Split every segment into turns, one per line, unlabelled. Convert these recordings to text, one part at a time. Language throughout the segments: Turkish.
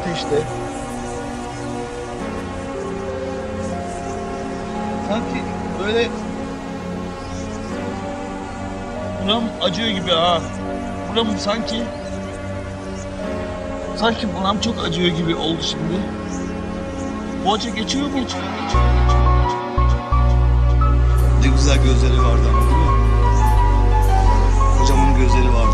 ateşte. Sanki böyle buram acıyor gibi ha. Buram sanki buram çok acıyor gibi oldu şimdi. Bu acı geçiyor mu? Geçiyor. Ne güzel gözleri vardı ama değil mi? Kocamın gözleri vardı.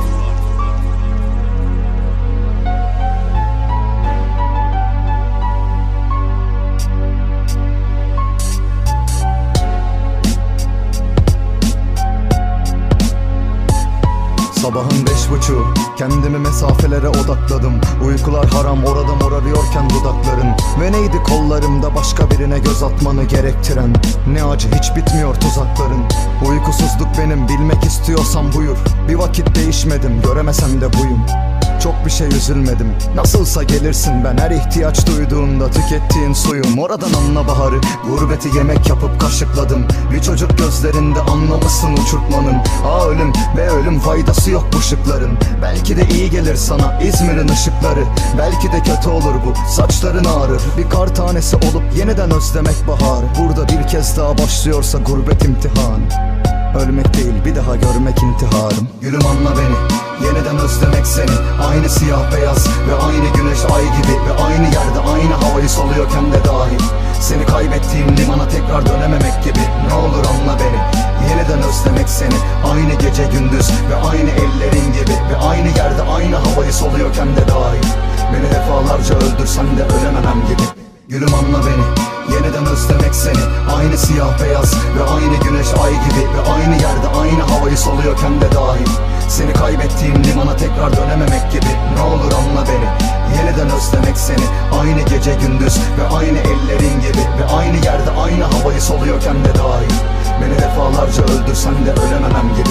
Sabahın 5.30, kendimi mesafelere odakladım. Uykular haram, orada morarıyorken dudakların. Ve neydi kollarımda başka birine göz atmanı gerektiren? Ne acı, hiç bitmiyor tuzakların. Uykusuzluk benim, bilmek istiyorsan buyur. Bir vakit değişmedim, göremesem de buyum. Çok bir şey üzülmedim, nasılsa gelirsin. Ben her ihtiyaç duyduğunda tükettiğin suyum. Oradan anla baharı, gurbeti yemek yapıp kaşıkladım. Bir çocuk gözlerinde anlamışsın uçurtmanın. Ölüm ve ölüm, faydası yok bu şıkların. Belki de iyi gelir sana İzmir'in ışıkları. Belki de kötü olur bu, saçların ağrır. Bir kar tanesi olup yeniden özlemek baharı. Burada bir kez daha başlıyorsa gurbet imtihanı. Ölmek değil, bir daha görmek intiharım. Gülüm anla beni, yeniden özlemek seni. Aynı siyah beyaz ve aynı güneş ay gibi. Ve aynı yerde aynı havayı soluyorken de dahil. Seni kaybettiğim limana tekrar dönememek gibi. Ne olur anla beni, yeniden özlemek seni. Aynı gece gündüz ve aynı ellerin gibi. Ve aynı yerde aynı havayı soluyorken de dahil. Beni defalarca öldürsen de ölememem gibi. Gülüm anla beni, yeniden özlemek seni. Aynı siyah beyaz ve aynı güneş ay gibi. Ve aynı yerde aynı havayı soluyorken de dahil. Seni kaybettiğim limana tekrar dönememek gibi. Ne olur anla beni, yeniden özlemek seni. Aynı gece gündüz ve aynı ellerin gibi. Ve aynı yerde aynı havayı soluyorken de dahil. Beni defalarca öldürsen de ölememem gibi.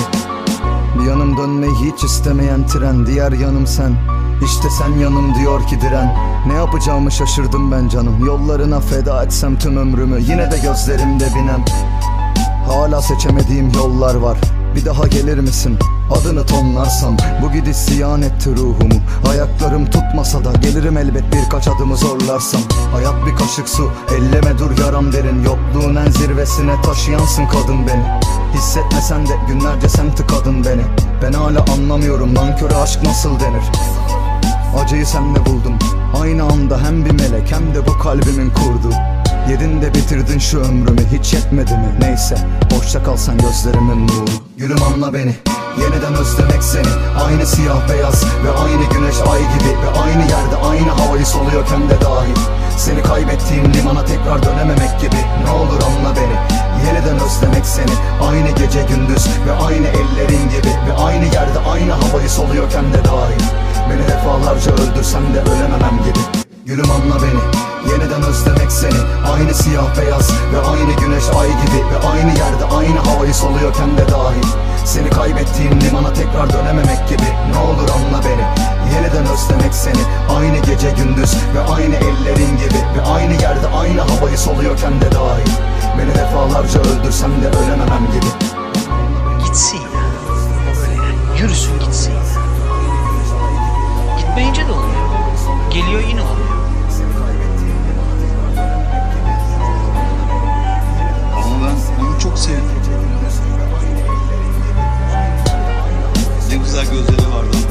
Bir yanım dönmeyi hiç istemeyen tren, diğer yanım sen. İşte sen yanım diyor ki diren. Ne yapacağımı şaşırdım ben canım. Yollarına feda etsem tüm ömrümü, yine de gözlerimde binem. Hala seçemediğim yollar var. Bir daha gelir misin? Adını tonlarsam. Bu gidiş ziyan etti ruhumu. Ayaklarım tutmasa da gelirim elbet birkaç adımı zorlarsam. Hayat bir kaşık su, elleme dur yaram derin. Yokluğun en zirvesine taşıyansın kadın beni. Hissetmesen de günlerce sen tıkadın beni. Ben hala anlamıyorum nanköre aşk nasıl denir. Acıyı sende buldum, aynı anda hem bir melek hem de bu kalbimin kurdu. Yedin de bitirdin şu ömrümü, hiç yetmedi mi? Neyse, hoşça kalsan gözlerimin nuru. Gülüm anla beni, yeniden özlemek seni. Aynı siyah beyaz ve aynı güneş ay gibi. Ve aynı yerde aynı havayı soluyorken de dahil. Seni kaybettiğim limana tekrar dönememek gibi. Ne olur anla beni, yeniden özlemek seni. Aynı gece gündüz ve aynı ellerin gibi. Ve aynı yerde aynı havayı soluyorken de dahil. Beni defalarca öldürsen de ölememem gibi. Gülüm anla beni, yeniden özlemek seni. Aynı siyah beyaz ve aynı güneş ay gibi. Ve aynı yerde aynı havayı soluyorken de dahil. Seni kaybettiğim limana tekrar dönememek gibi. Ne olur anla beni, yeniden özlemek seni. Aynı gece gündüz ve aynı ellerin gibi. Ve aynı yerde aynı havayı soluyorken de dahil. Beni defalarca öldürsen de ölememem gibi.
Gitsin ya, böyle yani yürüsün gitsin ya. Gitmeyince de olmuyor, geliyor yine olmuyor.
Ama ben onu çok sevdim. Ne güzel gözleri vardı.